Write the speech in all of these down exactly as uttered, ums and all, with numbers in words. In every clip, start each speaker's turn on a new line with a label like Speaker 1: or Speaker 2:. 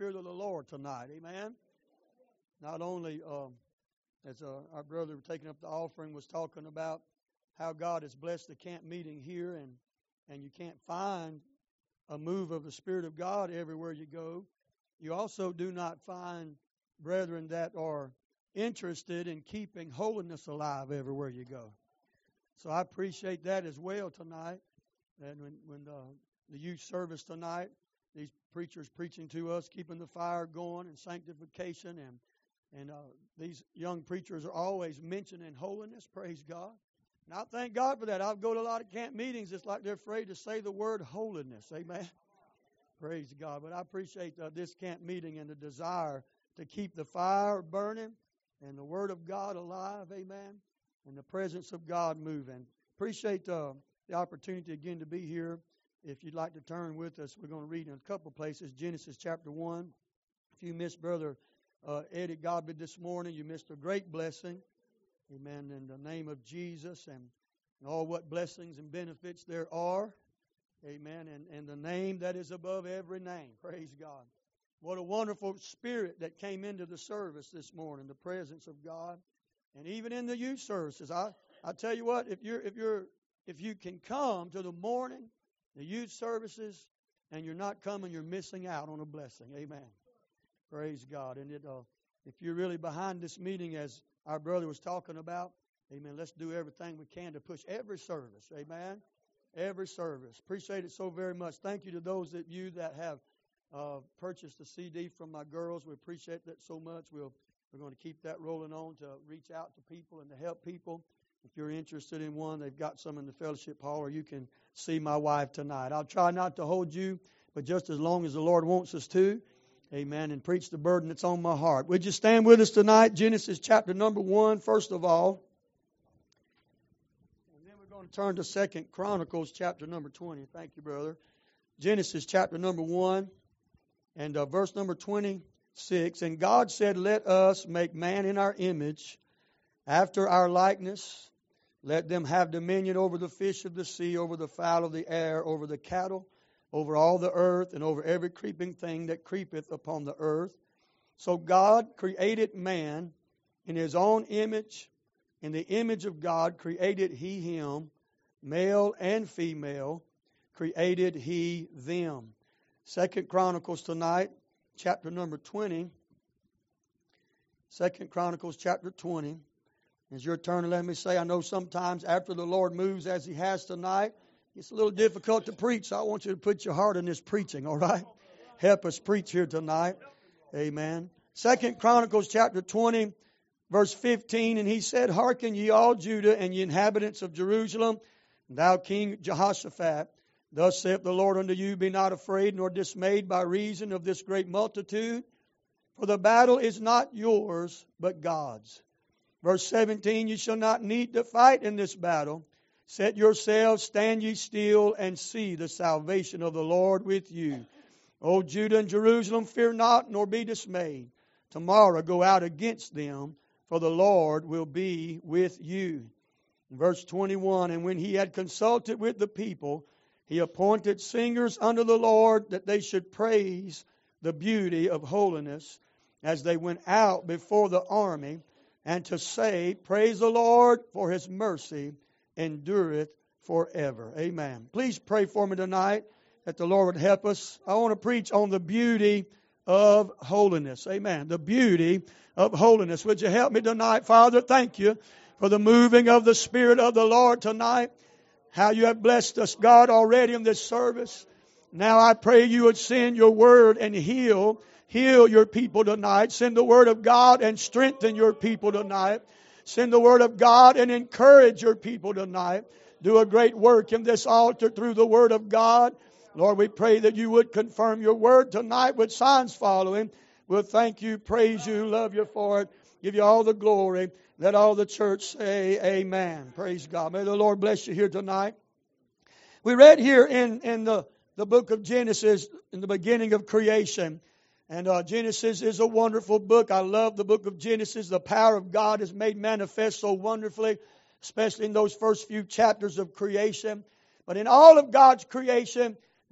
Speaker 1: Spirit of the Lord tonight. Amen. Not only, um, as uh, our brother taking up the offering was talking about how God has blessed the camp meeting here, and, and you can't find a move of the Spirit of God everywhere you go. You also do not find brethren that are interested in keeping holiness alive everywhere you go. So I appreciate that as well tonight. And when, when uh, the youth service tonight, these preachers preaching to us, keeping the fire going and sanctification, and and uh, these young preachers are always mentioning holiness. Praise God. And I thank God for that. I'll go to a lot of camp meetings. It's like they're afraid to say the word holiness. Amen. Praise God. But I appreciate uh, this camp meeting and the desire to keep the fire burning and the Word of God alive. Amen. And the presence of God moving. Appreciate uh, the opportunity again to be here. If you'd like to turn with us, we're going to read in a couple places. Genesis chapter one. If you missed Brother uh, Eddie Godby this morning, you missed a great blessing. Amen. In the name of Jesus, and, and all what blessings and benefits there are. Amen. And, and the name that is above every name. Praise God. What a wonderful spirit that came into the service this morning, the presence of God. And even in the youth services, I, I tell you what, if you're if you're if you can come to the morning, the youth services, and you're not coming, you're missing out on a blessing. Amen. Praise God. And it, uh, if you're really behind this meeting, as our brother was talking about, amen, let's do everything we can to push every service. Amen. Every service. Appreciate it so very much. Thank you to those of you that have uh, purchased the C D from my girls. We appreciate that so much. We'll, we're going to keep that rolling on to reach out to people and to help people. If you're interested in one, they've got some in the fellowship hall, or you can see my wife tonight. I'll try not to hold you, but just as long as the Lord wants us to. Amen. And preach the burden that's on my heart. Would you stand with us tonight? Genesis chapter number one, first of all. And then we're going to turn to Second Chronicles chapter number twenty. Thank you, brother. Genesis chapter number one and uh, verse number twenty-six. And God said, let us make man in our image, after our likeness. Let them have dominion over the fish of the sea, over the fowl of the air, over the cattle, over all the earth, and over every creeping thing that creepeth upon the earth. So God created man in His own image. In the image of God created He him, male and female created He them. Second Chronicles tonight, chapter number twenty. Second Chronicles chapter twenty. It's your turn to let me say, I know sometimes after the Lord moves as He has tonight, it's a little difficult to preach, so I want you to put your heart in this preaching, all right? Help us preach here tonight. Amen. Second Chronicles chapter twenty, verse fifteen, and he said, hearken ye all Judah and ye inhabitants of Jerusalem, and thou King Jehoshaphat, thus saith the Lord unto you, be not afraid nor dismayed by reason of this great multitude, for the battle is not yours, but God's. Verse seventeen, you shall not need to fight in this battle. Set yourselves, stand ye still, and see the salvation of the Lord with you. O Judah and Jerusalem, fear not, nor be dismayed. Tomorrow go out against them, for the Lord will be with you. Verse twenty-one, and when he had consulted with the people, he appointed singers unto the Lord, that they should praise the beauty of holiness, as they went out before the army, and to say, praise the Lord, for His mercy endureth forever. Amen. Please pray for me tonight that the Lord would help us. I want to preach on the beauty of holiness. Amen. The beauty of holiness. Would you help me tonight, Father? Thank you for the moving of the Spirit of the Lord tonight. How you have blessed us, God, already in this service. Now I pray you would send your word and heal, heal your people tonight. Send the word of God and strengthen your people tonight. Send the word of God and encourage your people tonight. Do a great work in this altar through the word of God. Lord, we pray that you would confirm your word tonight with signs following. We'll thank you, praise you, love you for it. Give you all the glory. Let all the church say amen. Praise God. May the Lord bless you here tonight. We read here in, in the, the book of Genesis, in the beginning of creation. And uh, Genesis is a wonderful book. I love the book of Genesis. The power of God is made manifest so wonderfully, especially in those first few chapters of creation. But in all of God's creation,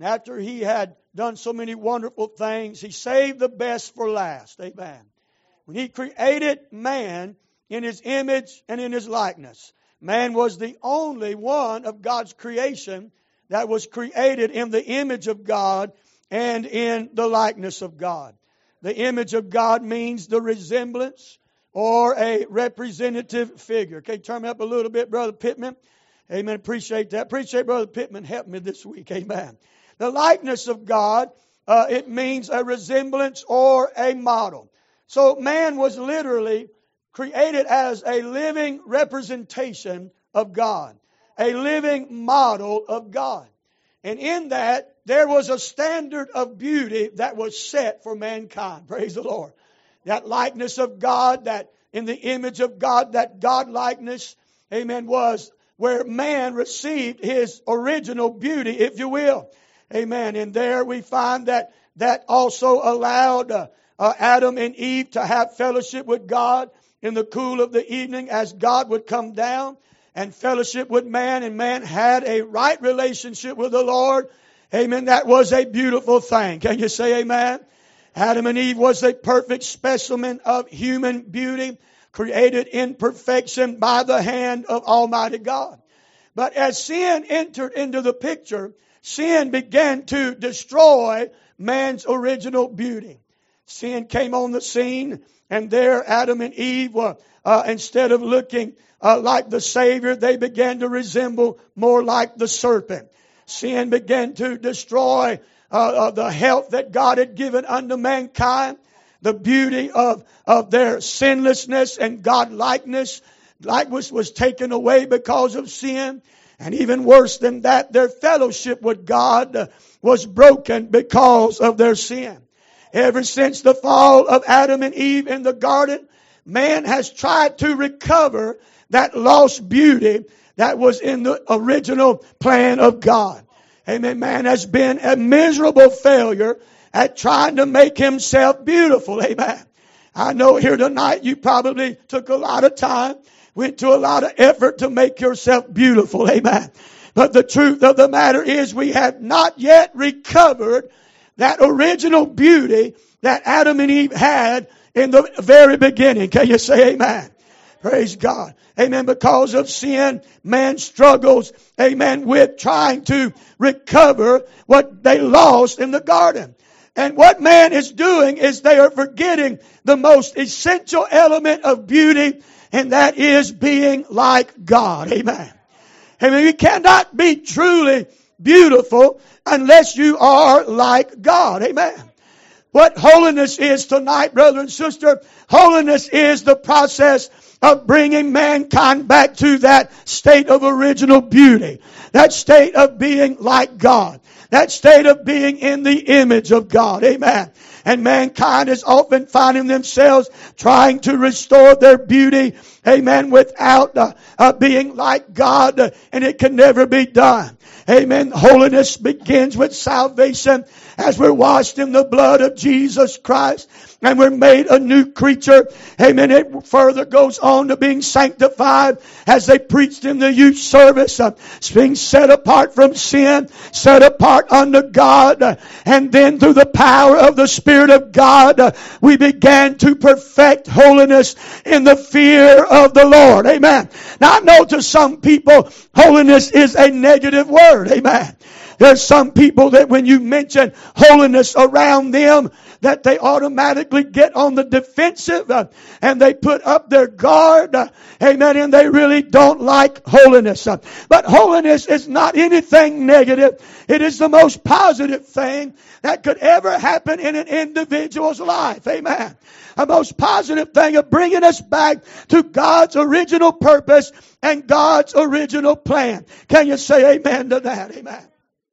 Speaker 1: After he had done so many wonderful things, he saved the best for last. Amen. When he created man in his image and in his likeness, man was the only one of God's creation that was created in the image of God and in the likeness of God. The image of God means the resemblance or a representative figure. Okay, turn me up a little bit, Brother Pittman. Amen. Appreciate that. Appreciate Brother Pittman helping me this week. Amen. The likeness of God, uh, it means a resemblance or a model. So man was literally created as a living representation of God, a living model of God. And in that, there was a standard of beauty that was set for mankind. Praise the Lord. That likeness of God, that in the image of God, that God likeness, amen, was where man received his original beauty, if you will. Amen. And there we find that that also allowed uh, uh, Adam and Eve to have fellowship with God in the cool of the evening as God would come down and fellowship with man, and man had a right relationship with the Lord. Amen. That was a beautiful thing. Can you say amen? Adam and Eve was a perfect specimen of human beauty, created in perfection by the hand of Almighty God. But as sin entered into the picture, sin began to destroy man's original beauty. Sin came on the scene, and there Adam and Eve were, uh, instead of looking uh, like the Savior, they began to resemble more like the serpent. Sin began to destroy uh, uh, the health that God had given unto mankind, the beauty of, of their sinlessness and God-likeness. Likeness was taken away because of sin. And even worse than that, their fellowship with God was broken because of their sin. Ever since the fall of Adam and Eve in the garden, man has tried to recover that lost beauty that was in the original plan of God. Amen. Man has been a miserable failure at trying to make himself beautiful. Amen. I know here tonight you probably took a lot of time, went to a lot of effort to make yourself beautiful. Amen. But the truth of the matter is we have not yet recovered that original beauty that Adam and Eve had in the very beginning. Can you say amen? Praise God. Amen. Because of sin, man struggles, amen, with trying to recover what they lost in the garden. And what man is doing is they are forgetting the most essential element of beauty, and that is being like God. Amen. Amen. You cannot be truly beautiful unless you are like God. Amen. What holiness is tonight, brother and sister, holiness is the process of bringing mankind back to that state of original beauty, that state of being like God, that state of being in the image of God. Amen. And mankind is often finding themselves trying to restore their beauty, amen, without uh, uh, being like God, uh, and it can never be done. Amen. Holiness begins with salvation as we're washed in the blood of Jesus Christ and we're made a new creature. Amen. It further goes on to being sanctified as they preached in the youth service, uh, being set apart from sin, set apart unto God, uh, and then through the power of the Spirit of God, uh, we began to perfect holiness in the fear of the Lord. Amen. Now I know to some people holiness is a negative word. Amen. There's some people that when you mention holiness around them, that they automatically get on the defensive uh, and they put up their guard. Uh, amen. And they really don't like holiness. Uh, but holiness is not anything negative. It is the most positive thing that could ever happen in an individual's life. Amen. A most positive thing of bringing us back to God's original purpose and God's original plan. Can you say amen to that? Amen.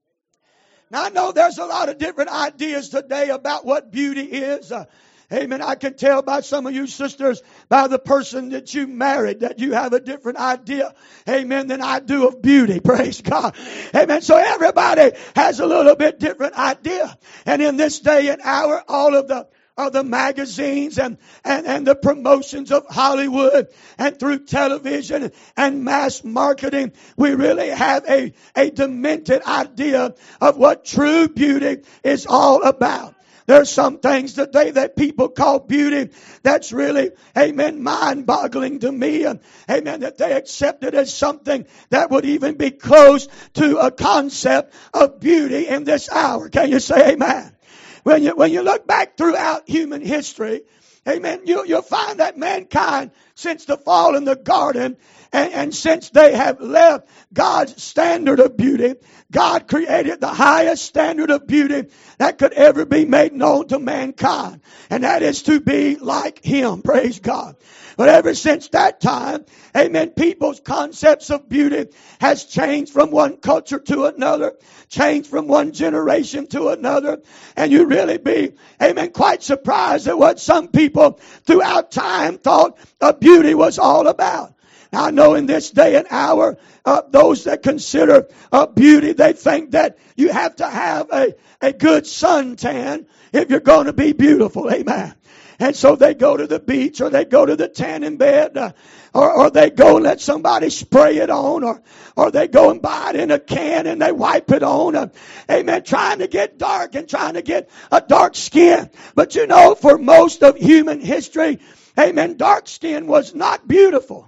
Speaker 1: Now I know there's a lot of different ideas today about what beauty is. Uh, amen. I can tell by some of you sisters, by the person that you married, that you have a different idea, amen, than I do of beauty. Praise God. Amen. So everybody has a little bit different idea. And in this day and hour, all of the of the magazines and, and, and the promotions of Hollywood and through television and mass marketing, we really have a, a demented idea of what true beauty is all about. There's some things today that people call beauty that's really, amen, mind-boggling to me. And, amen, that they accept it as something that would even be close to a concept of beauty in this hour. Can you say amen? When you, when you look back throughout human history, amen, you, you'll find that mankind, since the fall in the garden, and, and since they have left God's standard of beauty, God created the highest standard of beauty that could ever be made known to mankind. And that is to be like Him. Praise God. But ever since that time, amen, people's concepts of beauty has changed from one culture to another, changed from one generation to another. And you really be, amen, quite surprised at what some people throughout time thought uh, beauty was all about. Now, I know in this day and hour, uh, those that consider uh, beauty, they think that you have to have a, a good suntan if you're going to be beautiful. Amen. And so they go to the beach, or they go to the tanning bed, uh, or, or they go and let somebody spray it on, or, or they go and buy it in a can and they wipe it on. Uh, amen. Trying to get dark and trying to get a dark skin. But you know, for most of human history, amen, dark skin was not beautiful.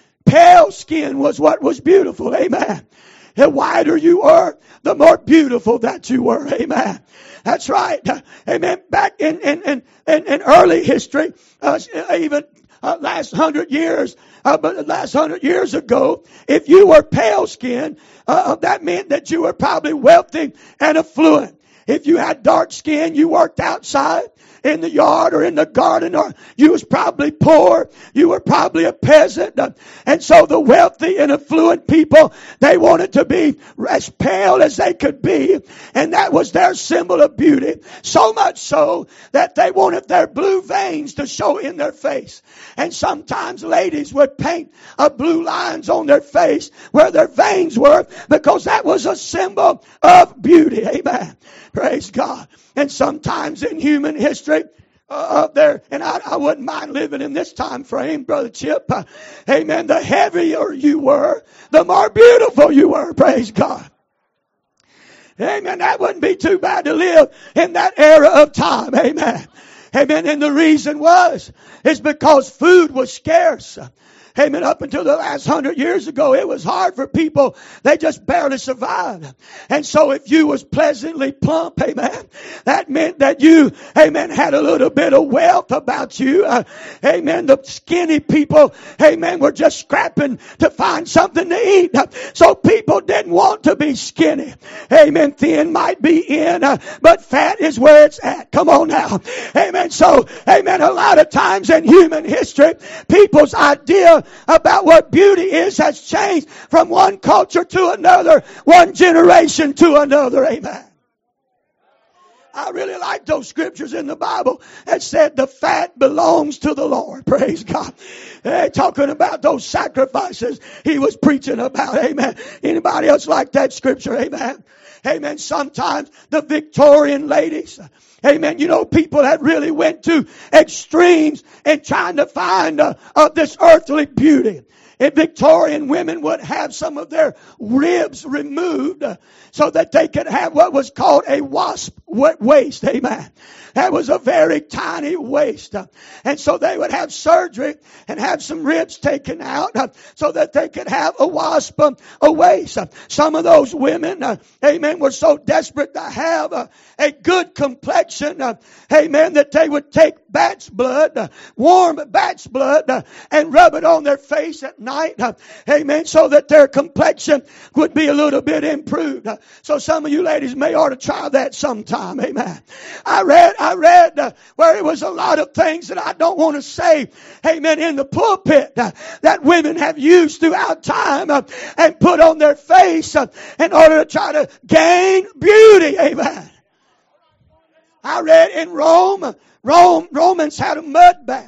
Speaker 1: Pale skin was what was beautiful. Amen. The whiter you were, the more beautiful that you were. Amen. That's right. Amen. Back in, in, in, in, in early history, uh, even uh, last hundred years, uh, but last hundred years ago, if you were pale skinned, uh, that meant that you were probably wealthy and affluent. If you had dark skin, you worked outside in the yard or in the garden, or you was probably poor. You were probably a peasant. And so the wealthy and affluent people, they wanted to be as pale as they could be. And that was their symbol of beauty. So much so that they wanted their blue veins to show in their face. And sometimes ladies would paint a blue lines on their face where their veins were, because that was a symbol of beauty. Amen. Praise God. And sometimes in human history, uh, up there, and I, I wouldn't mind living in this time frame, Brother Chip. Uh, amen. The heavier you were, the more beautiful you were. Praise God. Amen. That wouldn't be too bad to live in that era of time. Amen. Amen. And the reason was, is because food was scarce. Amen. Up until the last hundred years ago, it was hard for people. They just barely survived. And so if you was pleasantly plump, amen, that meant that you, amen, had a little bit of wealth about you. Uh, amen. The skinny people, amen, were just scrapping to find something to eat. Uh, so people didn't want to be skinny. Amen. Thin might be in, uh, but fat is where it's at. Come on now. Amen. So, amen, a lot of times in human history, people's idea about what beauty is has changed from one culture to another, one generation to another. Amen. I really like those scriptures in the Bible that said the fat belongs to the Lord. Praise God. Hey, talking about those sacrifices he was preaching about. Amen. Anybody else like that scripture? Amen. Amen. Sometimes the Victorian ladies, amen, you know, people that really went to extremes in trying to find uh, uh, this earthly beauty. And Victorian women would have some of their ribs removed uh, so that they could have what was called a wasp waist. Amen. That was a very tiny waist. Uh, and so they would have surgery and have some ribs taken out uh, so that they could have a wasp um, a waist. Uh, some of those women, uh, amen, were so desperate to have uh, a good complexion, uh, amen, that they would take bat's blood, uh, warm bat's blood, uh, and rub it on their face at night. Uh, amen, so that their complexion would be a little bit improved. Uh, so some of you ladies may ought to try that sometime. Amen. I read, I read uh, where it was a lot of things that I don't want to say, amen, in the pulpit uh, that women have used throughout time uh, and put on their face uh, in order to try to gain beauty. Amen. I read in Rome, Rome, Romans had a mud bath.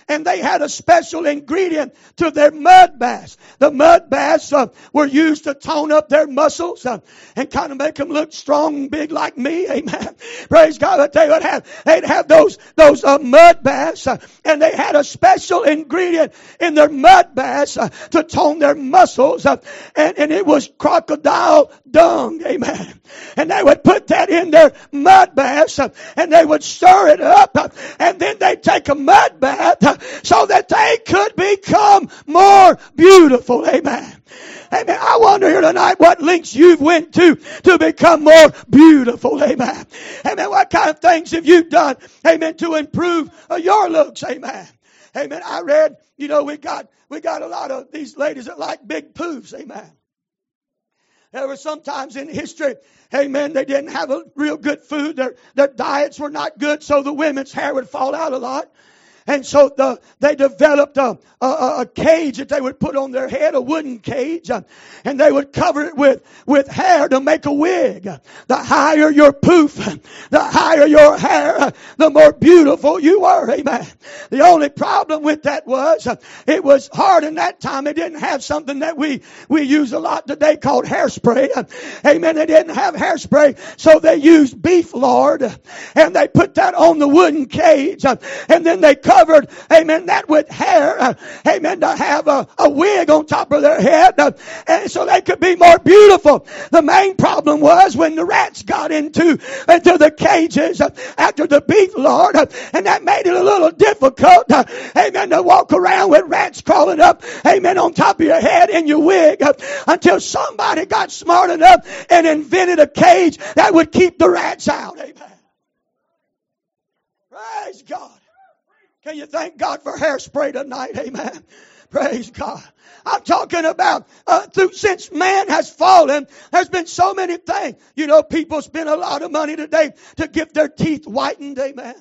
Speaker 1: and they had a special ingredient to their mud baths. The mud baths uh, were used to tone up their muscles uh, and kind of make them look strong and big like me. Amen. Praise God. But they would have, they'd have those, those uh, mud baths uh, and they had a special ingredient in their mud baths uh, to tone their muscles uh, and, and it was crocodile dung. Amen. And they would put that in their mud baths uh, and they would stir it up uh, and then they'd take a mud bath uh, so that they could become more beautiful. Amen. Amen. I wonder here tonight what lengths you've went to to become more beautiful. Amen. Amen. What kind of things have you done? Amen. To improve uh, your looks. Amen. Amen. I read, you know, we got, we got a lot of these ladies that like big poofs. Amen. There were some times in history, amen, they didn't have a real good food. Their, their diets were not good, so the women's hair would fall out a lot. And so the, they developed a, a, a cage that they would put on their head, a wooden cage, uh, and they would cover it with, with hair to make a wig. The higher your poof, the higher your hair, the more beautiful you were. Amen. The only problem with that was uh, it was hard in that time. They didn't have something that we, we use a lot today called hairspray. Uh, amen. They didn't have hairspray, so they used beef lard, and they put that on the wooden cage, uh, and then they covered, amen, that with hair, uh, amen, to have a, a wig on top of their head, uh, and so they could be more beautiful. The main problem was when the rats got into, into the cages uh, after the beef lard, uh, and that made it a little difficult, uh, amen, to walk around with rats crawling up, amen, on top of your head in your wig, uh, until somebody got smart enough and invented a cage that would keep the rats out. Amen. Praise God. Can you thank God for hairspray tonight? Amen. Praise God. I'm talking about uh, through since man has fallen, there's been so many things. You know, people spend a lot of money today to get their teeth whitened. Amen.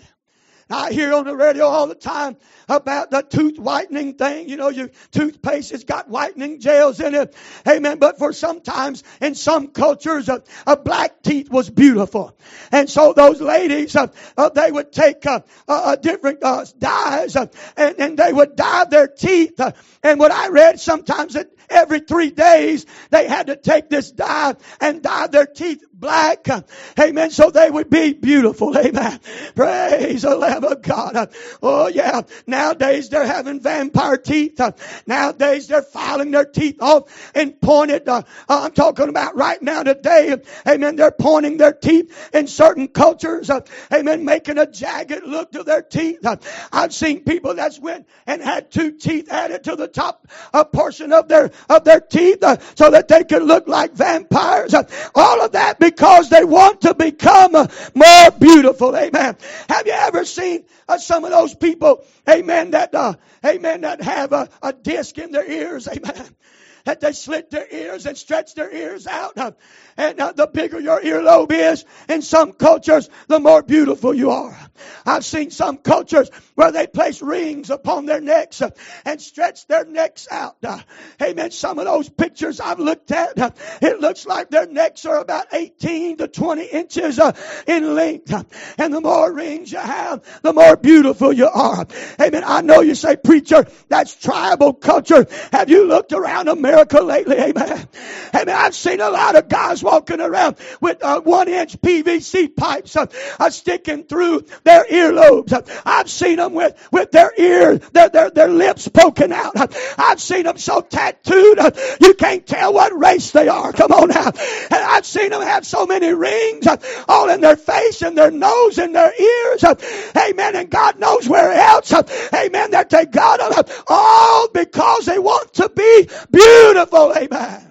Speaker 1: I hear on the radio all the time about the tooth whitening thing. You know, your toothpaste has got whitening gels in it. Amen. But for sometimes in some cultures, a, a black teeth was beautiful. And so those ladies, uh, uh, they would take uh, uh, different uh, dyes uh, and, and they would dye their teeth. Uh, and what I read sometimes that every three days they had to take this dye and dye their teeth black. Uh, amen. So they would be beautiful. Amen. Praise the Lamb of God. Uh, oh yeah. Nowadays they're having vampire teeth. Uh, nowadays they're filing their teeth off and pointed. Uh, uh, I'm talking about right now today. Amen. They're pointing their teeth in certain cultures. Uh, amen. Making a jagged look to their teeth. Uh, I've seen people that's went and had two teeth added to the top uh, portion of their of their teeth uh, so that they could look like vampires. Uh, all of that because they want to become uh, more beautiful. Amen. Have you ever seen uh, some of those people, amen, that, uh, amen, that have a, a disc in their ears, amen, that they slit their ears and stretch their ears out. Uh, and uh, the bigger your earlobe is, in some cultures, the more beautiful you are. I've seen some cultures where they place rings upon their necks uh, and stretch their necks out. Uh, amen. Some of those pictures I've looked at, uh, it looks like their necks are about eighteen to twenty inches uh, in length. Uh, and the more rings you have, the more beautiful you are. Amen. I know you say, preacher, that's tribal culture. Have you looked around America lately? Amen. Amen. I've seen a lot of guys walking around with uh, one inch P V C pipes uh, uh, sticking through their earlobes. Uh, I've seen them with, with their ears, their, their, their lips poking out. Uh, I've seen them so tattooed, uh, you can't tell what race they are. Come on now. And I've seen them have so many rings uh, all in their face and their nose and their ears. Uh, amen. And God knows where else. Uh, amen. That they got them. Uh, all because they want to be beautiful. Amen.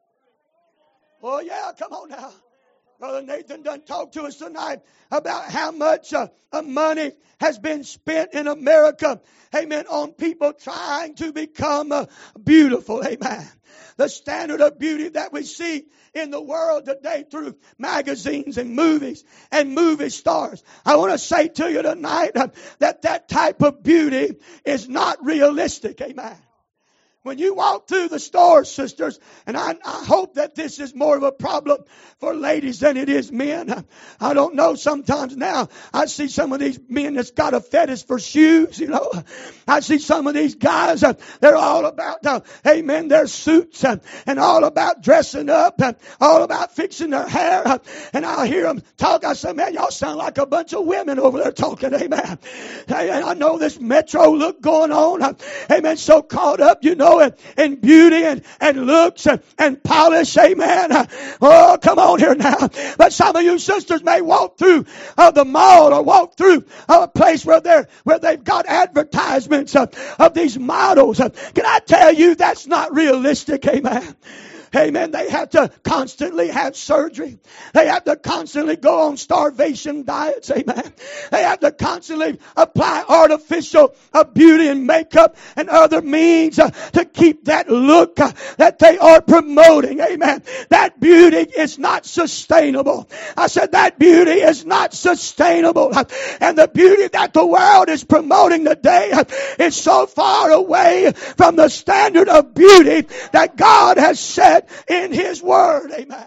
Speaker 1: Oh, yeah, come on now. Brother Nathan done talk to us tonight about how much uh, money has been spent in America, amen, on people trying to become uh, beautiful, amen. The standard of beauty that we see in the world today through magazines and movies and movie stars. I want to say to you tonight uh, that that type of beauty is not realistic, amen. When you walk through the stores, sisters, and I, I hope that this is more of a problem for ladies than it is men. I don't know, sometimes now I see some of these men that's got a fetish for shoes, you know. I see some of these guys, uh, they're all about, uh, amen, their suits uh, and all about dressing up and all about fixing their hair. Uh, and I hear them talk. I say, man, y'all sound like a bunch of women over there talking, amen. Hey, and I know this metro look going on, uh, amen, so caught up, you know, in, in beauty and, and looks and, and polish, amen. Uh, oh, come on here now. But some of you sisters may walk through uh, the mall or walk through a place where they're where they've got advertisements of, of these models. Uh, can I tell you that's not realistic, amen? Amen. They have to constantly have surgery. They have to constantly go on starvation diets. Amen. They have to constantly apply artificial uh, beauty and makeup and other means uh, to keep that look uh, that they are promoting. Amen. That beauty is not sustainable. I said that beauty is not sustainable. And the beauty that the world is promoting today uh, is so far away from the standard of beauty that God has set in His Word. Amen.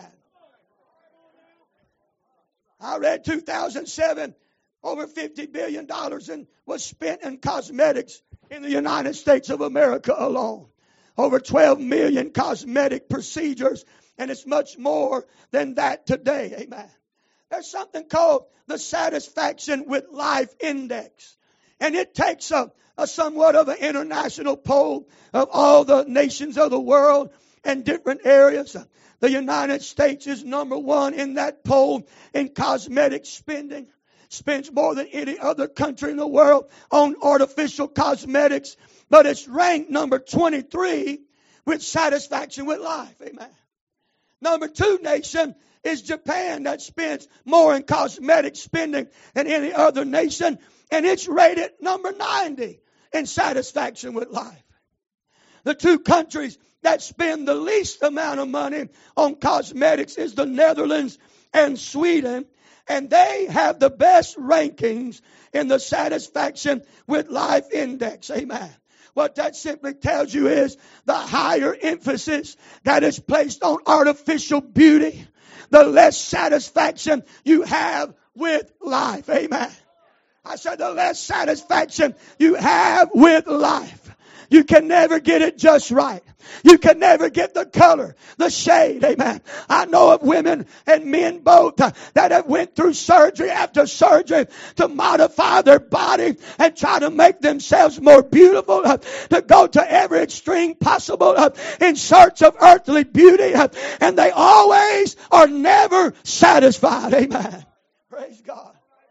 Speaker 1: I read two thousand seven, over fifty billion dollars in, was spent in cosmetics in the United States of America alone. Over twelve million cosmetic procedures, and it's much more than that today. Amen. There's something called the Satisfaction with Life Index. And it takes a, a somewhat of an international poll of all the nations of the world and different areas. The United States is number one in that poll in cosmetic spending. Spends more than any other country in the world on artificial cosmetics. But it's ranked number twenty-three with satisfaction with life. Amen. Number two nation is Japan, that spends more in cosmetic spending than any other nation. And it's rated number ninety in satisfaction with life. The two countries that spend the least amount of money on cosmetics is the Netherlands and Sweden. And they have the best rankings in the Satisfaction with Life Index. Amen. What that simply tells you is the higher emphasis that is placed on artificial beauty, the less satisfaction you have with life. Amen. I said the less satisfaction you have with life. You can never get it just right. You can never get the color, the shade. Amen. I know of women and men both uh, that have went through surgery after surgery to modify their body and try to make themselves more beautiful, uh, to go to every extreme possible uh, in search of earthly beauty. Uh, and they always are never satisfied. Amen. Praise God.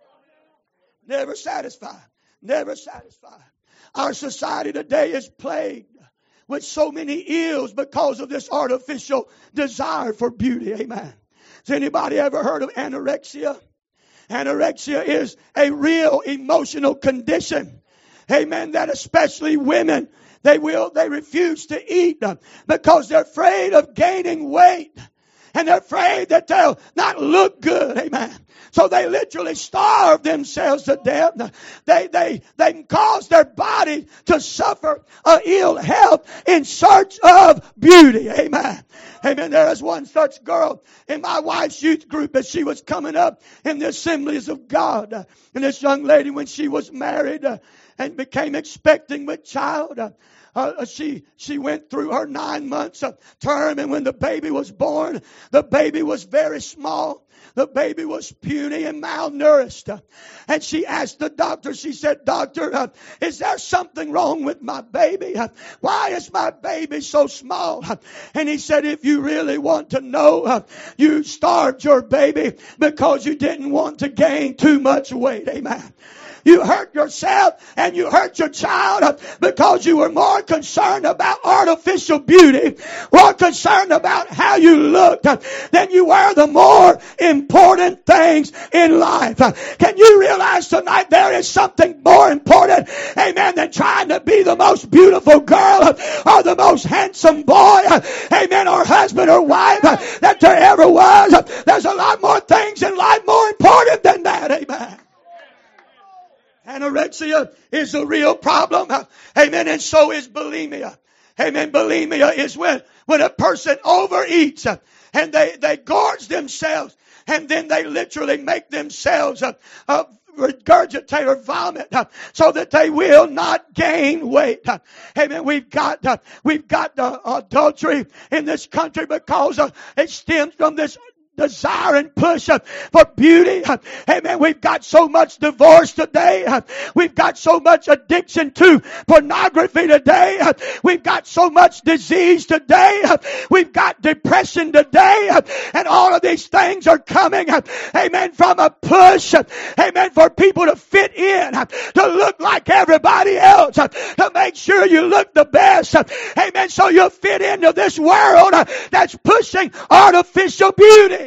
Speaker 1: Never satisfied. Never satisfied. Our society today is plagued with so many ills because of this artificial desire for beauty. Amen. Has anybody ever heard of anorexia? Anorexia is a real emotional condition. Amen. That especially women, they will, they refuse to eat because they're afraid of gaining weight. And they're afraid that they'll not look good. Amen. So they literally starve themselves to death. They, they, they cause their body to suffer uh, ill health in search of beauty. Amen. Amen. There is one such girl in my wife's youth group as she was coming up in the Assemblies of God. Uh, and this young lady, when she was married uh, and became expecting with child, uh, Uh, she she went through her nine months of term, and when the baby was born, the baby was very small. The baby was puny and malnourished. Uh, and she asked the doctor, she said, Doctor, uh, is there something wrong with my baby? Uh, why is my baby so small? Uh, and he said, if you really want to know, uh, you starved your baby because you didn't want to gain too much weight. Amen. You hurt yourself and you hurt your child because you were more concerned about artificial beauty, more concerned about how you looked than you were the more important things in life. Can you realize tonight there is something more important, amen, than trying to be the most beautiful girl or the most handsome boy, amen, or husband or wife that there ever was? There's a lot more things in life more important than that, amen. Anorexia is a real problem. Amen. And so is bulimia. Amen. Bulimia is when, when a person overeats uh, and they, they gorge themselves and then they literally make themselves uh, uh, regurgitate or vomit uh, so that they will not gain weight. Uh, amen. We've got uh, we've got uh, adultery in this country because uh, it stems from this desire and push uh, for beauty. Uh, amen. We've got so much divorce today. Uh, we've got so much addiction to pornography today. Uh, we've got so much disease today. Uh, we've got depression today. Uh, and all of these things are coming, uh, amen, from a push, uh, amen, for people to fit in, uh, to look like everybody else, uh, to make sure you look the best. Uh, amen. So you'll fit into this world uh, that's pushing artificial beauty.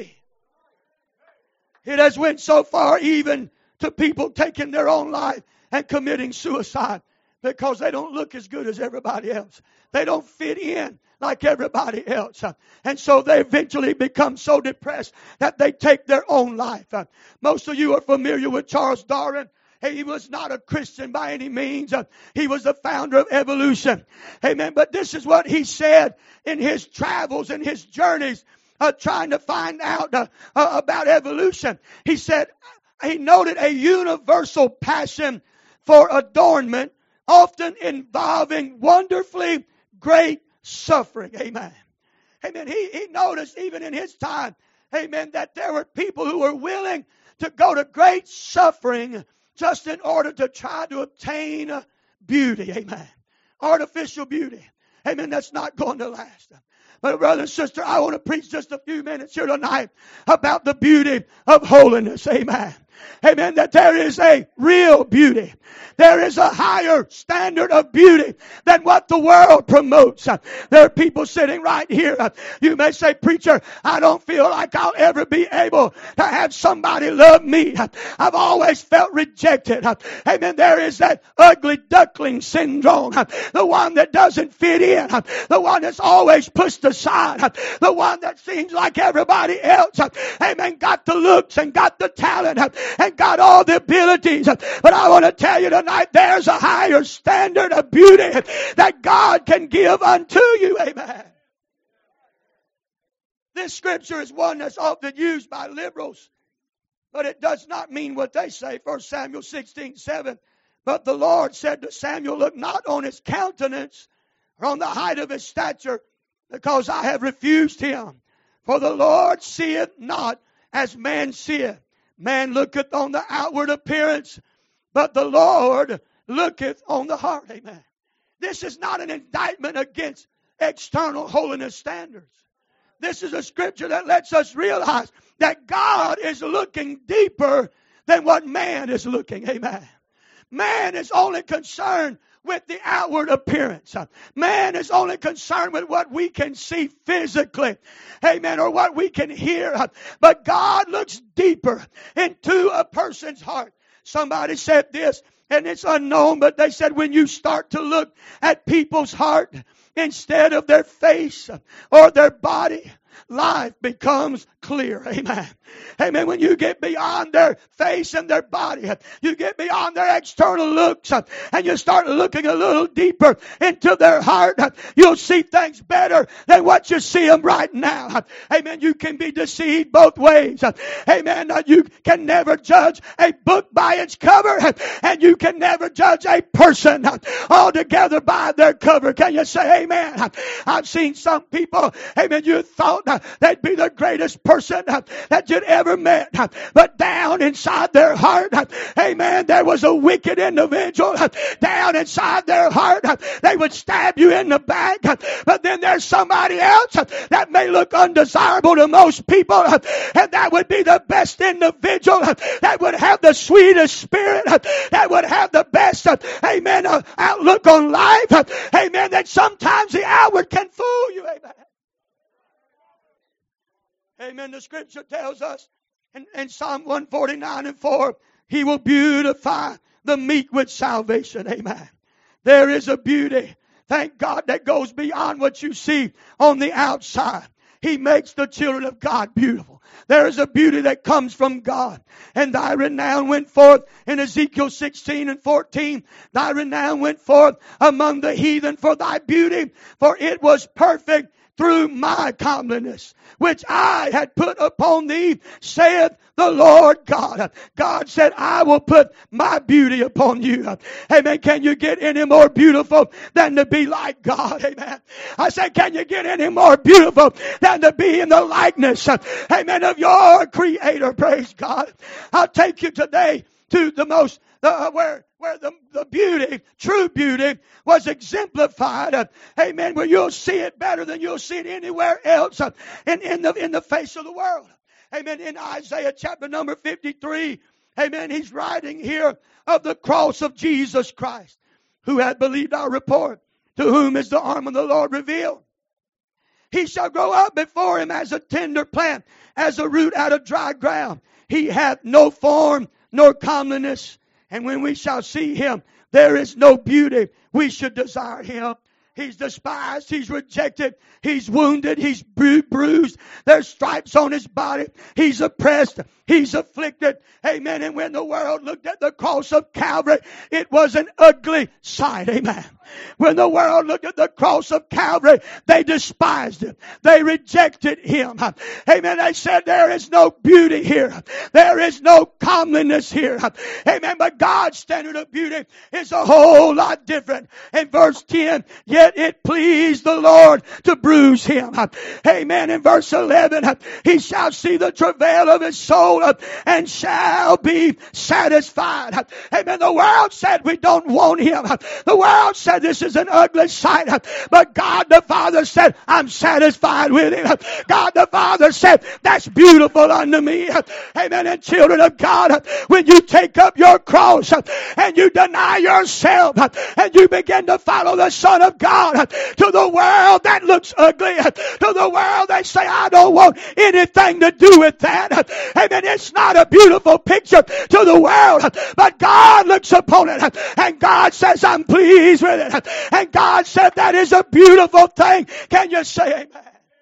Speaker 1: It has went so far even to people taking their own life and committing suicide because they don't look as good as everybody else. They don't fit in like everybody else. And so they eventually become so depressed that they take their own life. Most of you are familiar with Charles Darwin. He was not a Christian by any means. He was the founder of evolution. Amen. But this is what he said in his travels and his journeys Uh, trying to find out uh, uh, about evolution. He said, he noted a universal passion for adornment, often involving wonderfully great suffering. Amen. Amen. He, he noticed even in his time, amen, that there were people who were willing to go to great suffering just in order to try to obtain beauty. Amen. Artificial beauty. Amen. That's not going to last. But brother and sister, I want to preach just a few minutes here tonight about the beauty of holiness. Amen. Amen. That there is a real beauty. There is a higher standard of beauty than what the world promotes. There are people sitting right here. You may say, preacher, I don't feel like I'll ever be able to have somebody love me. I've always felt rejected. Amen. There is that ugly duckling syndrome. The one that doesn't fit in. The one that's always pushed aside. The one that seems like everybody else. Amen. Got the looks and got the talent and got all the abilities. But I want to tell you tonight, there's a higher standard of beauty that God can give unto you. Amen. This scripture is one that's often used by liberals, but it does not mean what they say. First Samuel sixteen seven. But the Lord said to Samuel, look not on his countenance or on the height of his stature, because I have refused him. For the Lord seeth not as man seeth. Man looketh on the outward appearance, but the Lord looketh on the heart. Amen. This is not an indictment against external holiness standards. This is a scripture that lets us realize that God is looking deeper than what man is looking. Amen. Man is only concerned with the outward appearance. Man is only concerned with what we can see physically. Amen. Or what we can hear. But God looks deeper into a person's heart. Somebody said this, and it's unknown, but they said when you start to look at people's heart instead of their face or their body, life becomes clear. Amen. Amen. When you get beyond their face and their body, you get beyond their external looks, and you start looking a little deeper into their heart, you'll see things better than what you see them right now. Amen. You can be deceived both ways. Amen. You can never judge a book by its cover, and you can never judge a person altogether by their cover. Can you say amen? I've seen some people, amen, you thought they'd be the greatest person that you'd ever met. But down inside their heart, amen, there was a wicked individual. Down inside their heart, they would stab you in the back. But then there's somebody else that may look undesirable to most people, and that would be the best individual, that would have the sweetest spirit, that would have the best, amen, outlook on life. Amen, that sometimes the outward can fool you. Amen. Amen. The scripture tells us in, in Psalm one forty-nine and four, He will beautify the meek with salvation. Amen. There is a beauty, thank God, that goes beyond what you see on the outside. He makes the children of God beautiful. There is a beauty that comes from God. And thy renown went forth in Ezekiel sixteen and fourteen. Thy renown went forth among the heathen for thy beauty, for it was perfect through my comeliness, which I had put upon thee, saith the Lord God. God said, I will put my beauty upon you. Amen. Can you get any more beautiful than to be like God? Amen. I said, can you get any more beautiful than to be in the likeness, amen, of your Creator? Praise God. I'll take you today to the most, uh, where where the, the beauty, true beauty, was exemplified. Uh, amen. Where you'll see it better than you'll see it anywhere else uh, in, in, the, in the face of the world. Amen. In Isaiah chapter number fifty-three, amen, he's writing here of the cross of Jesus Christ, who had believed our report, to whom is the arm of the Lord revealed. He shall grow up before him as a tender plant, as a root out of dry ground. He hath no form nor comeliness. And when we shall see him, there is no beauty. We should desire him. He's despised. He's rejected. He's wounded. He's bru- bruised. There's stripes on his body. He's oppressed. He's afflicted. Amen. And when the world looked at the cross of Calvary, it was an ugly sight. Amen. When the world looked at the cross of Calvary, they despised him. They rejected him. Amen. They said there is no beauty here. There is no comeliness here. Amen. But God's standard of beauty is a whole lot different. In verse ten, yet it pleased the Lord to bruise him. Amen. In verse eleven, he shall see the travail of his soul and shall be satisfied. Amen. The world said we don't want him. The world said this is an ugly sight. But God the Father said, I'm satisfied with him. God the Father said, that's beautiful unto me. Amen. And children of God, when you take up your cross and you deny yourself and you begin to follow the Son of God, to the world that looks ugly, to the world they say, I don't want anything to do with that. Amen. It's not a beautiful picture to the world, but God looks upon it and God says, I'm pleased with it. And God said that is a beautiful thing. Can you say amen?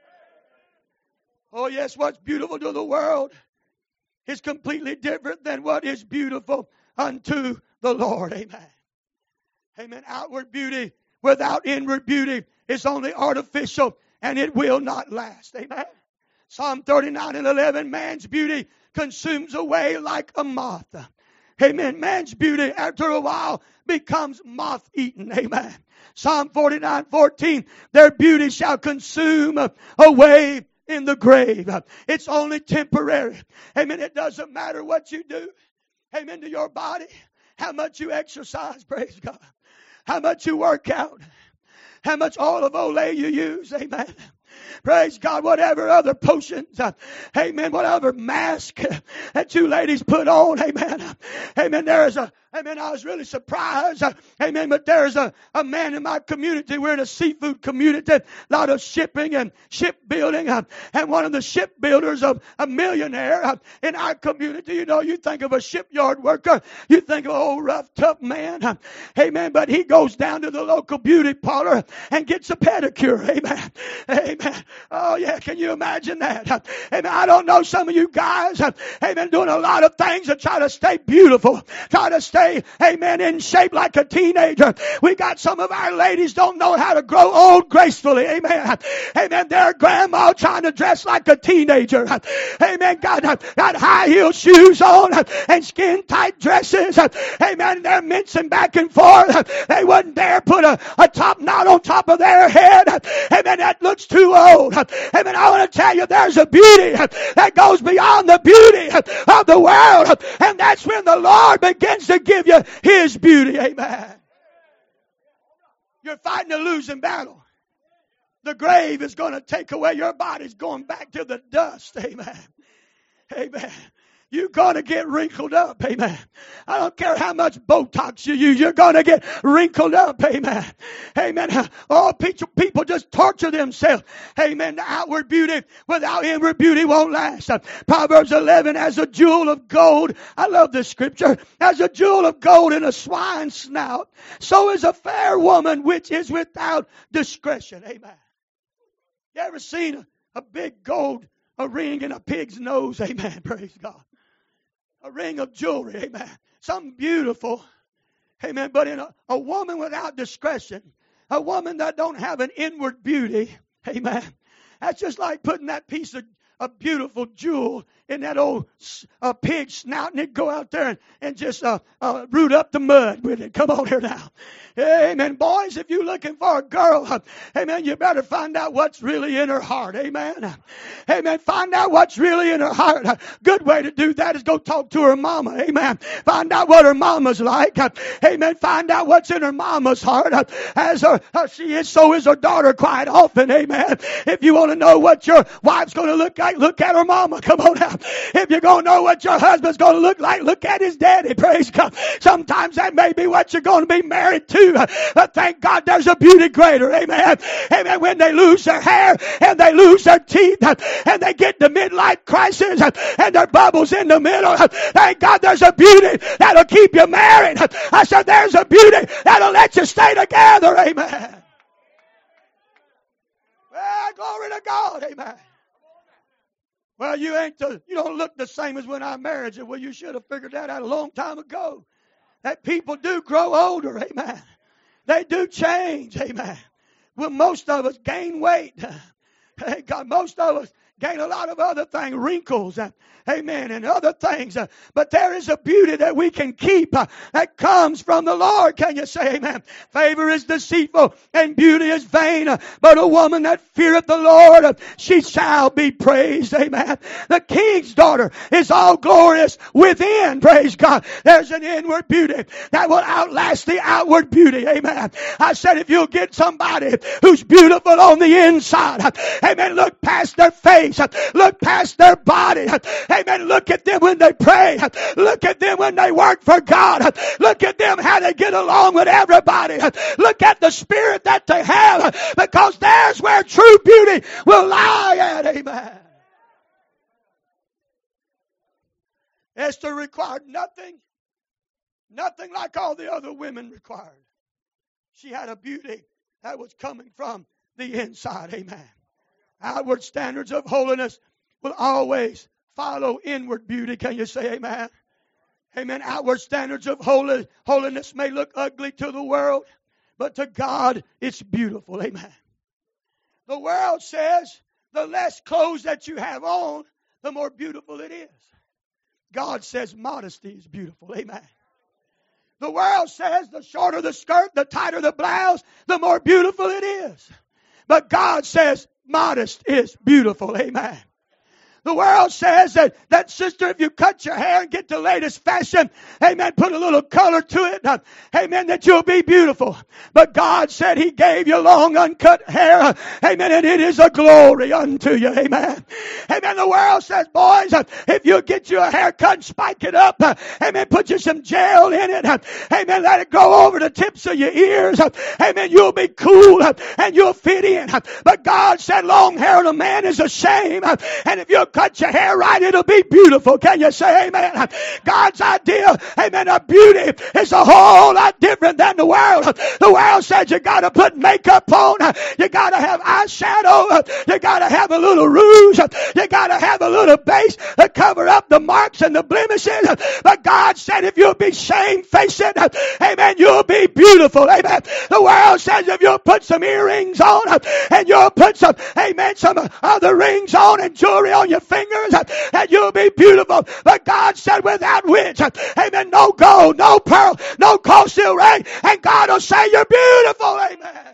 Speaker 1: Oh yes, what's beautiful to the world is completely different than what is beautiful unto the Lord. Amen. Amen. Outward beauty without inward beauty is only artificial and it will not last. Amen. Psalm thirty-nine and eleven, man's beauty consumes away like a moth. Amen. Man's beauty after a while becomes moth-eaten. Amen. Psalm forty-nine fourteen, their beauty shall consume away in the grave. It's only temporary. Amen. It doesn't matter what you do. Amen. To your body. How much you exercise. Praise God. How much you work out. How much olive oil you use. Amen. Praise God, whatever other potions, uh, amen, whatever mask that you ladies put on, amen, amen, there is a, amen, I was really surprised, uh, amen, but there's a, a man in my community, we're in a seafood community, a lot of shipping and shipbuilding, uh, and one of the shipbuilders of a millionaire uh, in our community, you know, you think of a shipyard worker, you think of an old rough, tough man, uh, amen, but he goes down to the local beauty parlor and gets a pedicure, amen, amen. Oh yeah, can you imagine that? Amen. I don't know, some of you guys have been doing a lot of things to try to stay beautiful, try to stay, amen, in shape like a teenager. We got some of our ladies don't know how to grow old gracefully. Amen. Amen. Their grandma trying to dress like a teenager. Amen. Got, got high heel shoes on and skin tight dresses. Amen. They're mincing back and forth. They wouldn't dare put a, a top knot on top of their head. Amen. That looks too old. Amen. I want to tell you there's a beauty that goes beyond the beauty of the world. And that's when the Lord begins to give you His beauty. Amen. You're fighting a losing battle. The grave is going to take away your body's going back to the dust. Amen. Amen. You're going to get wrinkled up. Amen. I don't care how much Botox you use. You're going to get wrinkled up. Amen. Amen. Oh, people just torture themselves. Amen. The outward beauty without inward beauty won't last. Proverbs eleven, as a jewel of gold. I love this scripture. As a jewel of gold in a swine's snout, so is a fair woman which is without discretion. Amen. You ever seen a a big gold a ring in a pig's nose. Amen. Praise God. A ring of jewelry. Amen. Something beautiful. Amen. But in a, a woman without discretion, a woman that don't have an inward beauty. Amen. That's just like putting that piece of a beautiful jewel in that old uh, pig snout, and it go out there and, and just uh, uh, root up the mud with it. Come on here now. Amen. Boys, if you're looking for a girl, uh, amen, you better find out what's really in her heart. Amen. Amen. Find out what's really in her heart. A good way to do that is go talk to her mama. Amen. Find out what her mama's like. Uh, amen. Find out what's in her mama's heart. Uh, as her, uh, she is, so is her daughter quite often. Amen. If you want to know what your wife's going to look like, look at her mama. Come on now. If you're going to know what your husband's going to look like, look at his daddy. Praise God. Sometimes that may be what you're going to be married to. But thank God there's a beauty greater. Amen. Amen. When they lose their hair and they lose their teeth and they get the midlife crisis and their bubbles in the middle, thank God there's a beauty that'll keep you married. I said there's a beauty that'll let you stay together. Amen. Well, glory to God. Amen. Well, you ain't the, you don't look the same as when I married you. Well, you should have figured that out a long time ago. That people do grow older, amen. They do change, amen. Well, most of us gain weight. God, most of us gain a lot of other things, wrinkles, uh, amen, and other things. Uh, but there is a beauty that we can keep uh, that comes from the Lord. Can you say amen? Favor is deceitful and beauty is vain. Uh, but a woman that feareth the Lord, uh, she shall be praised. Amen. The king's daughter is all glorious within. Praise God. There's an inward beauty that will outlast the outward beauty. Amen. I said if you'll get somebody who's beautiful on the inside, uh, amen, look past their face. Look past their body. Amen. Look at them when they pray. Look at them when they work for God. Look at them how they get along with everybody. Look at the spirit that they have, because there's where true beauty will lie at. Amen. Esther required nothing, nothing like all the other women required. She had a beauty that was coming from the inside. Amen. Outward standards of holiness will always follow inward beauty. Can you say amen? Amen. Outward standards of holy, holiness may look ugly to the world, but to God it's beautiful. Amen. The world says the less clothes that you have on, the more beautiful it is. God says modesty is beautiful. Amen. The world says the shorter the skirt, the tighter the blouse, the more beautiful it is. But God says modest is beautiful. Amen. The world says that, that sister, if you cut your hair and get the latest fashion, amen, put a little color to it, uh, amen, that you'll be beautiful. But God said He gave you long uncut hair, uh, amen, and it is a glory unto you. Amen. Amen. The world says, boys, uh, if you get you a haircut and spike it up, uh, amen, put you some gel in it, uh, amen, let it go over the tips of your ears, uh, amen, you'll be cool uh, and you'll fit in. Uh, but God said long hair on a man is a shame, uh, and if you cut your hair right, it'll be beautiful. Can you say amen? God's idea, amen, of beauty is a whole lot different than the world. The world says you got to put makeup on, you got to have eyeshadow, you got to have a little rouge, you got to have a little base to cover up the marks and the blemishes. But God said if you'll be shamefaced, amen, you'll be beautiful. Amen. The world says if you'll put some earrings on and you'll put some, amen, some other rings on and jewelry on your fingers, and you'll be beautiful. But God said without which, amen, no gold, no pearl, no costly ring, and God will say you're beautiful. Amen.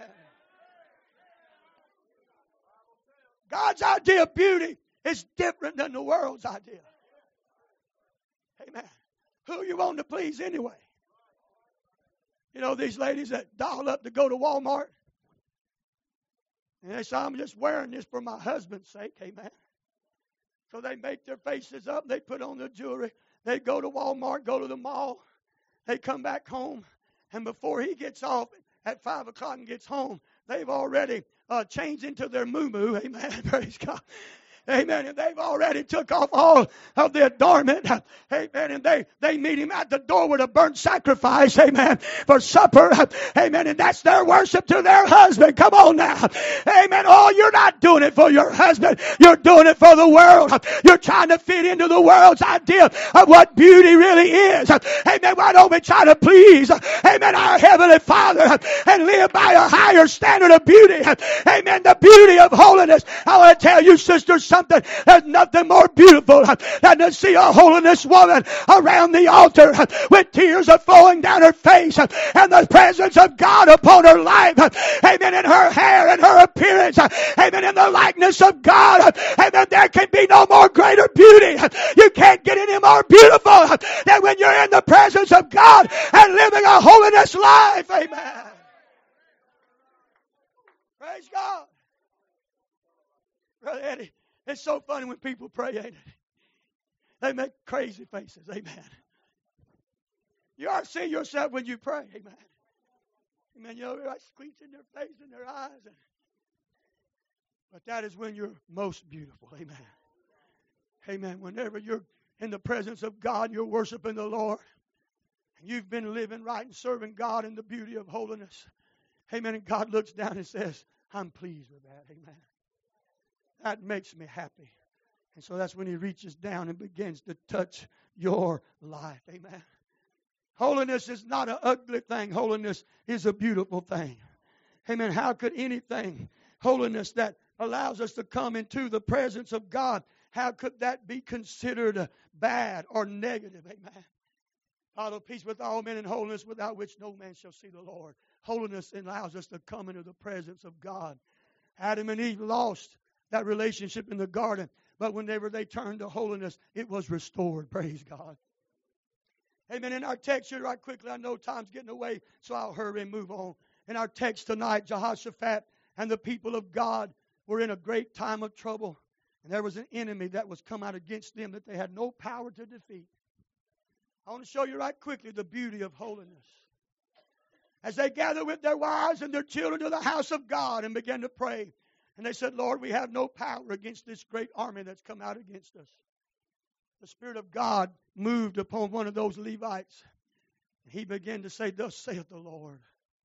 Speaker 1: God's idea of beauty is different than the world's idea. Amen. Who you want to please anyway? You know, these ladies that doll up to go to Walmart, and they say, I'm just wearing this for my husband's sake. Amen. So they make their faces up. They put on their jewelry. They go to Walmart, go to the mall. They come back home. And before he gets off at five o'clock and gets home, they've already uh, changed into their moo-moo. Amen. Praise God. Amen. And they've already took off all of the adornment. Amen. And they, they meet him at the door with a burnt sacrifice. Amen. For supper. Amen. And that's their worship to their husband. Come on now. Amen. Oh, you're not doing it for your husband. You're doing it for the world. You're trying to fit into the world's idea of what beauty really is. Amen. Why don't we try to please, amen, our Heavenly Father and live by a higher standard of beauty? Amen. The beauty of holiness. I want to tell you, sisters, something. There's nothing more beautiful than to see a holiness woman around the altar with tears are flowing down her face and the presence of God upon her life. Amen. In her hair and her appearance. Amen. In the likeness of God. Amen. There can be no more greater beauty. You can't get any more beautiful than when you're in the presence of God and living a holiness life. Amen. Praise God. Brother Eddie, it's so funny when people pray, ain't it? They make crazy faces. Amen. You ought to see yourself when you pray. Amen. Amen. You know, they're like squinching their face and their eyes. And, but that is when you're most beautiful. Amen. Amen. Whenever you're in the presence of God, you're worshiping the Lord. And you've been living right and serving God in the beauty of holiness. Amen. And God looks down and says, I'm pleased with that. Amen. That makes me happy. And so that's when he reaches down and begins to touch your life. Amen. Holiness is not an ugly thing. Holiness is a beautiful thing. Amen. How could anything, holiness that allows us to come into the presence of God, how could that be considered bad or negative? Amen. Follow peace with all men and holiness, without which no man shall see the Lord. Holiness allows us to come into the presence of God. Adam and Eve lost that relationship in the garden, but whenever they turned to holiness, it was restored. Praise God. Amen. In our text here, right quickly, I know time's getting away, so I'll hurry and move on. In our text tonight, Jehoshaphat and the people of God were in a great time of trouble, and there was an enemy that was come out against them that they had no power to defeat. I want to show you right quickly the beauty of holiness. As they gathered with their wives and their children to the house of God and began to pray, and they said, Lord, we have no power against this great army that's come out against us. The Spirit of God moved upon one of those Levites. He began to say, thus saith the Lord,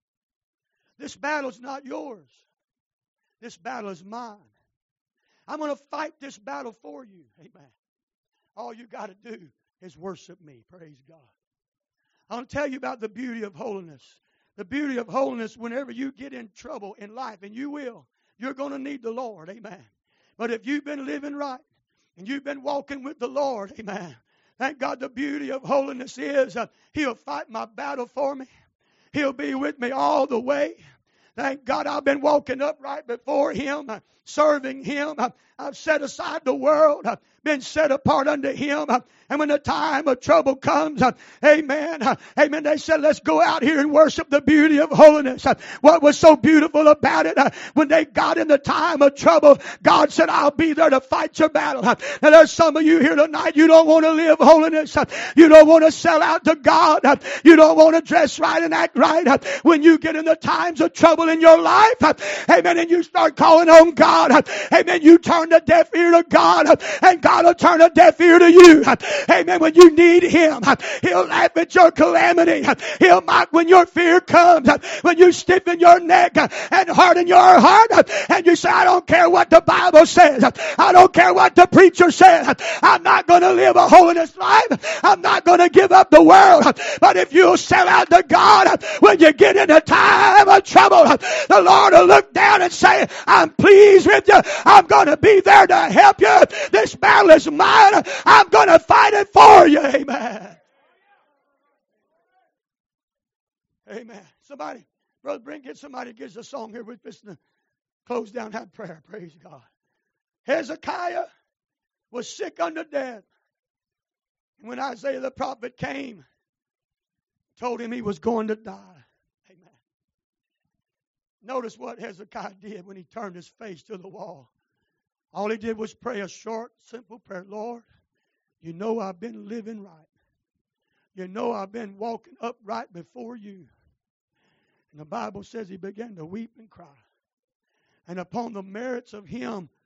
Speaker 1: this battle is not yours. This battle is mine. I'm going to fight this battle for you. Amen. All you got to do is worship me. Praise God. I want to tell you about the beauty of holiness. The beauty of holiness, whenever you get in trouble in life, and you will, you're going to need the Lord. Amen. But if you've been living right and you've been walking with the Lord, amen, thank God the beauty of holiness is uh, He'll fight my battle for me. He'll be with me all the way. Thank God I've been walking upright before Him, uh, serving Him. Uh, I've set aside the world, uh, been set apart unto Him. Uh, and when the time of trouble comes, uh, amen, uh, amen, they said, let's go out here and worship the beauty of holiness. Uh, what was so beautiful about it, uh, when they got in the time of trouble, God said, I'll be there to fight your battle. Uh, and there's some of you here tonight, you don't want to live holiness. Uh, you don't want to sell out to God. Uh, you don't want to dress right and act right. Uh, when you get in the times of trouble in your life, uh, amen, and you start calling on God, uh, amen, you turn a deaf ear to God, uh, and God will turn a deaf ear to you. Uh, Amen. When you need Him, He'll laugh at your calamity. He'll mock when your fear comes. When you stiffen your neck and harden your heart, and you say, I don't care what the Bible says. I don't care what the preacher says. I'm not going to live a holiness life. I'm not going to give up the world. But if you'll sell out to God, when you get in a time of trouble, the Lord will look down and say, I'm pleased with you. I'm going to be there to help you. This battle is mine. I'm going to fight it for you. Amen. Amen. Somebody, Brother Brent, get somebody gives a song here with us to close down that prayer. Praise God. Hezekiah was sick unto death. And when Isaiah the prophet came, told him he was going to die. Amen. Notice what Hezekiah did when he turned his face to the wall. All he did was pray a short, simple prayer. Lord, you know I've been living right. You know I've been walking upright before you. And the Bible says he began to weep and cry. And upon the merits of him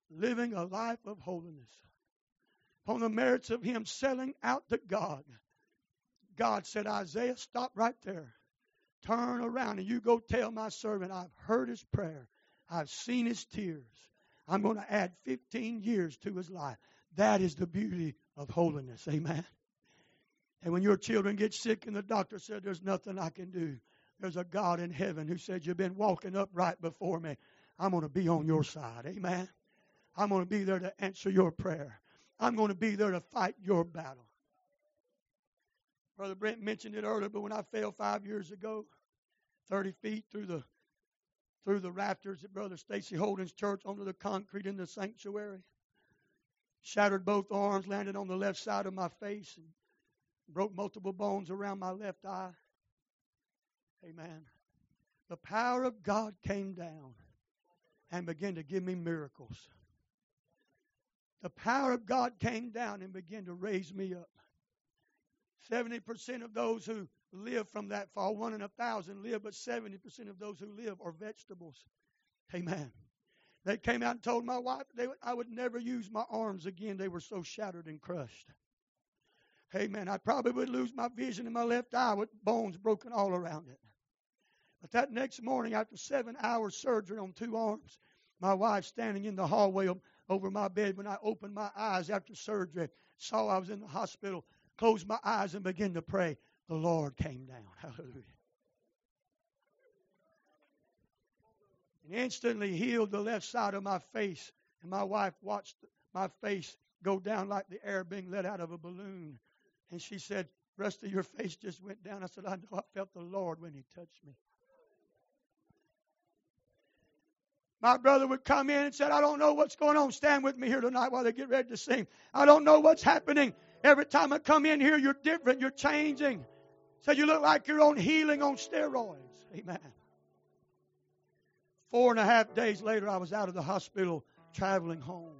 Speaker 1: living a life of holiness. On the merits of him selling out to God. God said, Isaiah, stop right there. Turn around and you go tell my servant, I've heard his prayer. I've seen his tears. I'm going to add fifteen years to his life. That is the beauty of holiness. Amen. And when your children get sick and the doctor said, there's nothing I can do, there's a God in heaven who said, you've been walking upright before me. I'm going to be on your side. Amen. I'm going to be there to answer your prayer. I'm going to be there to fight your battle. Brother Brent mentioned it earlier, but when I fell five years ago, thirty feet through the through the rafters at Brother Stacy Holden's church onto the concrete in the sanctuary, shattered both arms, landed on the left side of my face, and broke multiple bones around my left eye. Amen. The power of God came down and began to give me miracles. The power of God came down and began to raise me up. seventy percent of those who live from that fall, one in a thousand live, but seventy percent of those who live are vegetables. Amen. They came out and told my wife they would, I would never use my arms again. They were so shattered and crushed. Amen. I probably would lose my vision in my left eye with bones broken all around it. But that next morning, after seven hours surgery on two arms, my wife standing in the hallway over my bed when I opened my eyes after surgery, saw I was in the hospital, closed my eyes and began to pray. The Lord came down. Hallelujah. And instantly healed the left side of my face. And my wife watched my face go down like the air being let out of a balloon. And she said, the rest of your face just went down. I said, I know I felt the Lord when he touched me. My brother would come in and said, I don't know what's going on. Stand with me here tonight while they get ready to sing. I don't know what's happening. Every time I come in here, you're different. You're changing. So you look like you're on healing on steroids. Amen. Four and a half days later, I was out of the hospital traveling home.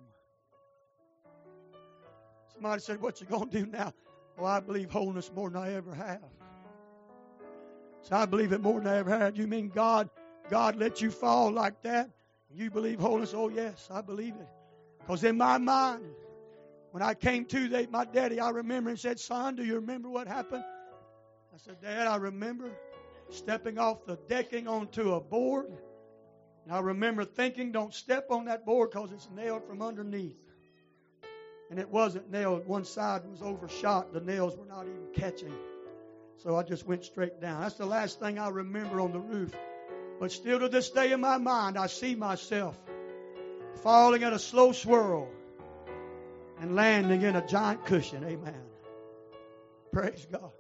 Speaker 1: Somebody said, what you going to do now? Oh, I believe wholeness more than I ever have. So I believe it more than I ever had. You mean God, God let you fall like that? You believe wholeness? Oh, yes, I believe it. Because in my mind, when I came to, they, my daddy, I remember, and said, son, do you remember what happened? I said, Dad, I remember stepping off the decking onto a board. And I remember thinking, don't step on that board because it's nailed from underneath. And it wasn't nailed. One side was overshot. The nails were not even catching. So I just went straight down. That's the last thing I remember on the roof. But still to this day in my mind, I see myself falling at a slow swirl and landing in a giant cushion. Amen. Praise God.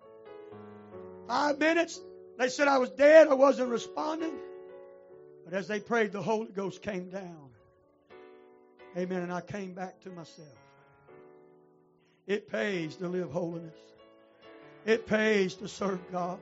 Speaker 1: Five minutes, they said I was dead. I wasn't responding. But as they prayed, the Holy Ghost came down. Amen. And I came back to myself. It pays to live holiness. It pays to serve God.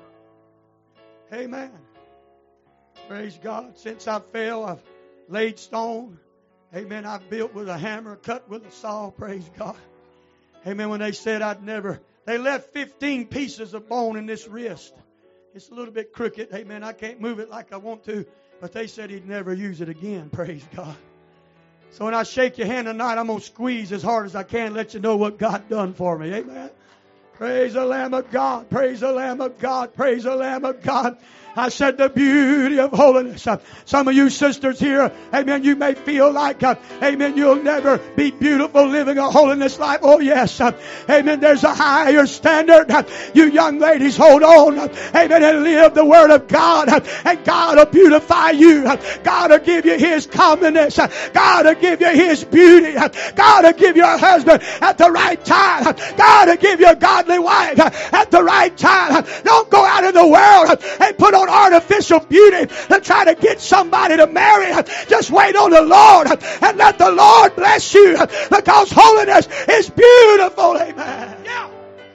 Speaker 1: Amen. Praise God. Since I fell, I've laid stone. Amen. I've built with a hammer, cut with a saw. Praise God. Amen. When they said I'd never, they left fifteen pieces of bone in this wrist. It's a little bit crooked. Amen. I can't move it like I want to. But they said he'd never use it again. Praise God. So when I shake your hand tonight, I'm going to squeeze as hard as I can, let you know what God done for me. Amen. Praise the Lamb of God. Praise the Lamb of God. Praise the Lamb of God. I said the beauty of holiness. Uh, some of you sisters here, amen, you may feel like, uh, amen, you'll never be beautiful living a holiness life. Oh, yes. Uh, amen. There's a higher standard. Uh, you young ladies, hold on. Uh, amen. And live the Word of God. Uh, and God will beautify you. Uh, God will give you His comeliness. Uh, God will give you His beauty. Uh, God will give you a husband at the right time. Uh, God will give you a godly wife uh, at the right time. Uh, don't go out in the world uh, and put on artificial beauty and try to get somebody to marry. Just wait on the Lord and let the Lord bless you, because holiness is beautiful. Amen. Yeah.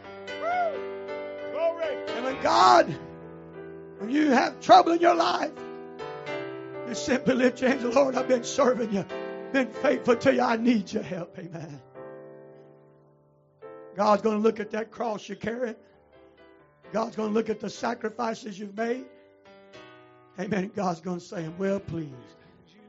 Speaker 1: Glory. And when God, when you have trouble in your life, you simply lift your hands. Lord, I've been serving you, been faithful to you. I need your help. Amen. God's going to look at that cross you carry. God's going to look at the sacrifices you've made. Amen. God's going to say, I'm well pleased.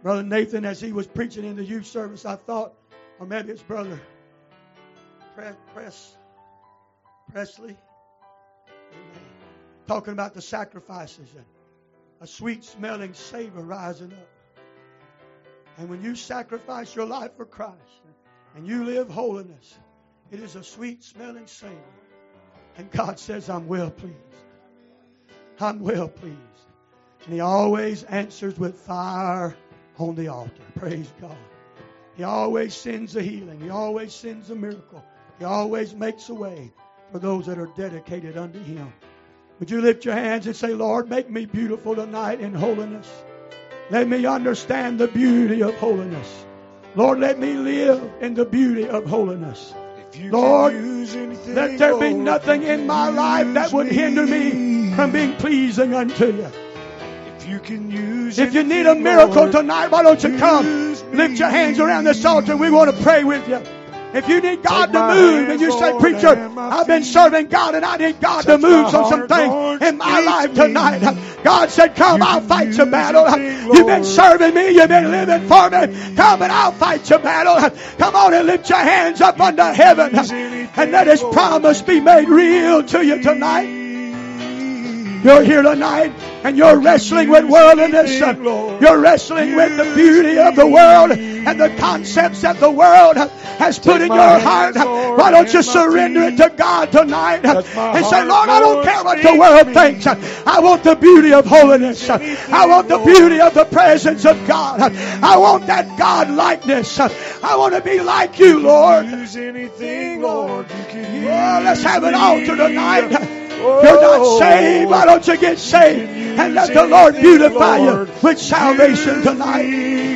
Speaker 1: Brother Nathan, as he was preaching in the youth service, I thought, or maybe it's Brother Press, Press Presley, amen, talking about the sacrifices and a sweet-smelling savor rising up. And when you sacrifice your life for Christ and you live holiness, it is a sweet-smelling savor. And God says, I'm well pleased. I'm well pleased. And He always answers with fire on the altar. Praise God. He always sends a healing. He always sends a miracle. He always makes a way for those that are dedicated unto Him. Would you lift your hands and say, Lord, make me beautiful tonight in holiness. Let me understand the beauty of holiness. Lord, let me live in the beauty of holiness. Lord, let there be nothing in my life that would hinder me from being pleasing unto you. If you can use if you need a miracle tonight, why don't you come? Lift your hands around this altar. We want to pray with you. If you need God to move and you say, preacher, I've been serving God and I need God to move on some things in my life tonight. God said, come, I'll fight your battle. You've been serving me. You've been living for me. Come and I'll fight your battle. Come on and lift your hands up unto heaven and let His promise be made real to you tonight. You're here tonight and you're wrestling with worldliness. You're wrestling with the beauty of the world and the concepts that the world has put in your heart. Why don't you surrender it to God tonight and say, Lord, I don't care what the world thinks. I want the beauty of holiness. I want the beauty of the presence of God. I want that God likeness. I want to be like you, Lord. Oh, let's have an altar tonight. If you're not saved, why don't you get saved and let the Lord beautify you with salvation tonight.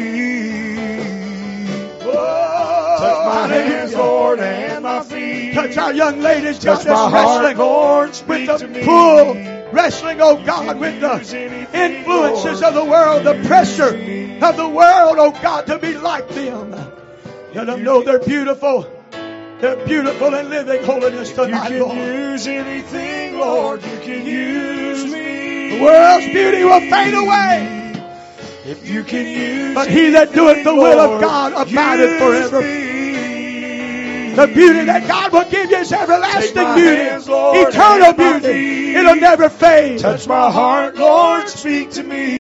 Speaker 1: Touch my hands, Lord, and my feet. Touch our young ladies, God, that's wrestling Lord, with the pull, wrestling, oh God, with the influences of the world, the pressure of the world, oh God, to be like them. Let them know they're beautiful. They're beautiful and living holiness tonight, Lord. You can use anything, Lord. You can use me. The world's beauty will fade away. If you can use but he that doeth the will of God abideth forever. The beauty that God will give you is everlasting beauty, hands, Lord, eternal beauty. It'll never fade. Touch my heart, Lord. Speak to me.